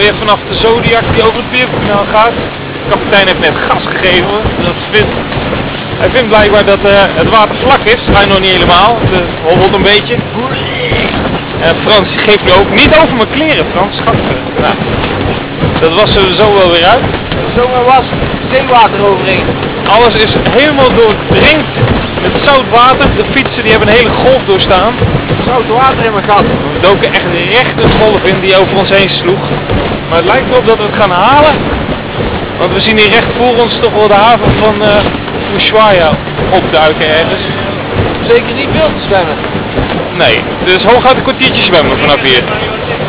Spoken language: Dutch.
weer vanaf de Zodiac die over het Wereldkanaal gaat. De kapitein heeft net gas gegeven. Hij vindt blijkbaar dat het water vlak is. Hij nog niet helemaal. Het hobbelt een beetje. En Frans geeft nu ook niet over mijn kleren, Frans. Schatten. Nou, dat was er zo wel weer uit. Zomaar was zeewater overheen. Alles is helemaal doordrenkt met zout water. De fietsen die hebben een hele golf doorstaan. Zout water in mijn gat. We doken echt recht een golf in die over ons heen sloeg. Maar het lijkt erop dat we het gaan halen. Want we zien hier recht voor ons toch wel de haven van Ushuaia opduiken ergens. Zeker niet veel te zwemmen. Nee, dus hooguit een kwartiertje zwemmen vanaf hier.